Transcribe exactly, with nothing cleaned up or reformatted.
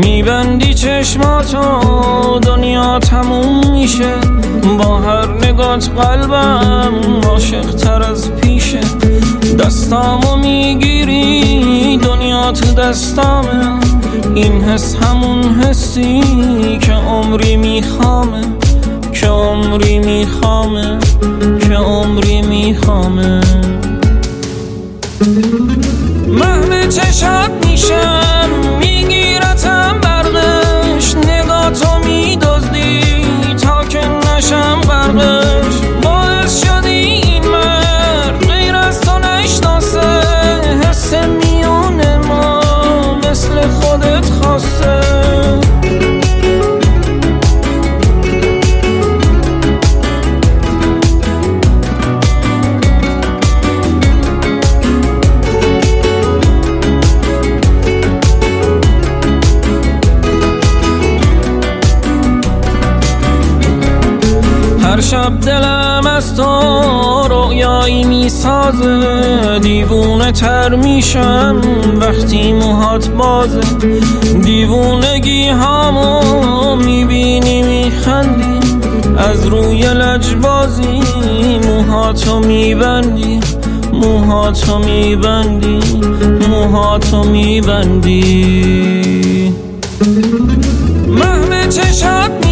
میبندی چشماتو دنیا تموم میشه، با هر نگات قلبم عاشق تر از پیشه. دستامو میگیری دنیا تو دستامه، این حس همون حسی که عمری میخوامه، که عمری میخوامه، که عمری میخوامه. محو چشات میشم میگیرتم برقش، نگاتو میدزدی تا که نشم غرقش. باعث شدی این مرد غیر از تو نشناسه، حس میونه ما مثل خودت خواسته. هر شب دلم از تو رویایی میسازه، دیوونه تر میشم وقتی موهات بازه. دیوونگی هامو میبینی میخندی، از روی لجبازی موهاتو میبندی، موهاتو میبندی، موهاتو میبندی. محو چشات